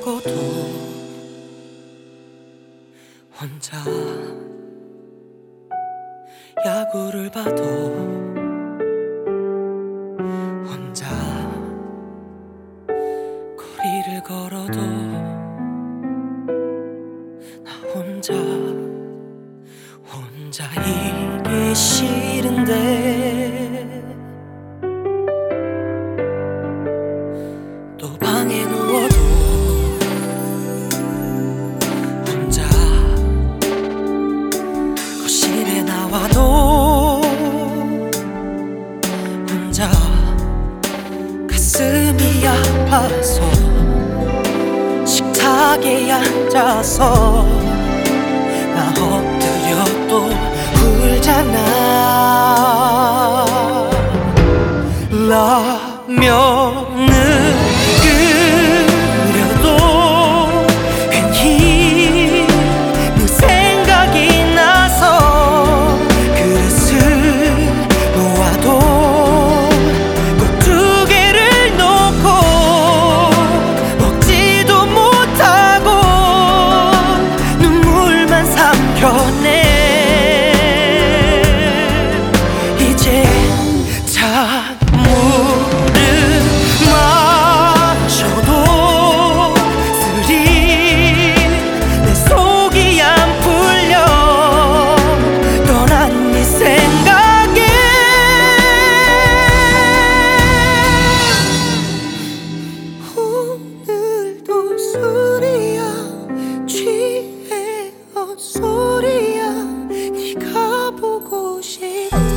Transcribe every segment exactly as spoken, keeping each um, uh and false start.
보고도 혼자 야구를 봐도 혼자 거리를 걸어도 나 혼자 혼자이기 싫은데 또 방에 누워도 혼자 거실에 나와도 혼자 가슴이 아파서 식탁에 앉아서 나 엎드려 또 울잖아. 라면을 끓여도 괜히 네 생각이 나서 그릇을 놓아도 꼭 두 개를 놓고 먹지도 못하고 눈물만 삼켜내. 이제 찬물을 마셔도 쓰리 내 속이 안 풀려. 떠난 네 생각에 오늘도 술이야 취해 헛소리야 네가 보고 싶다.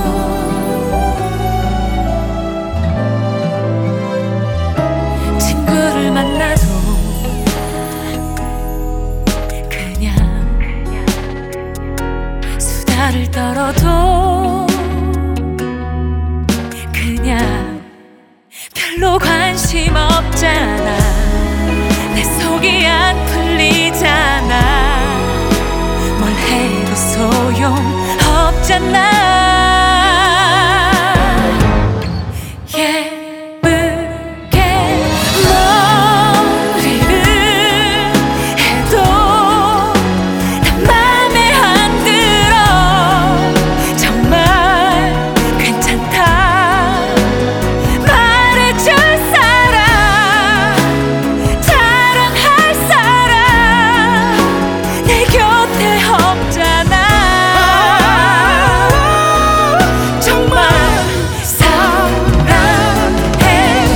친구를 만나도 그냥 수다를 떨어도 그냥 별로 관심 없잖아. 내 속이 안 풀리잖아. 뭘 해도 소용 없잖아. 예쁘게 머리를 해도 난 맘에 안 들어. 정말 괜찮다 말해줄 사람, 자랑할 사람 내 곁에 없잖아. 정말 사랑해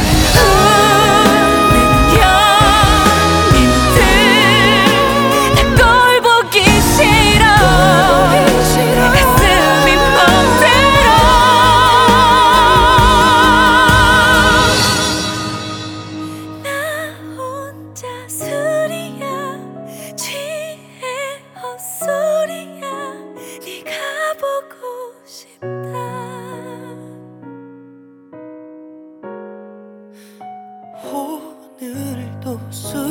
웃는 연인들 내 꼴 보기 싫어. 가슴이 멍들어. 나 혼자 술이야 취해 헛소리야 네가 보고 싶다. 오늘도 술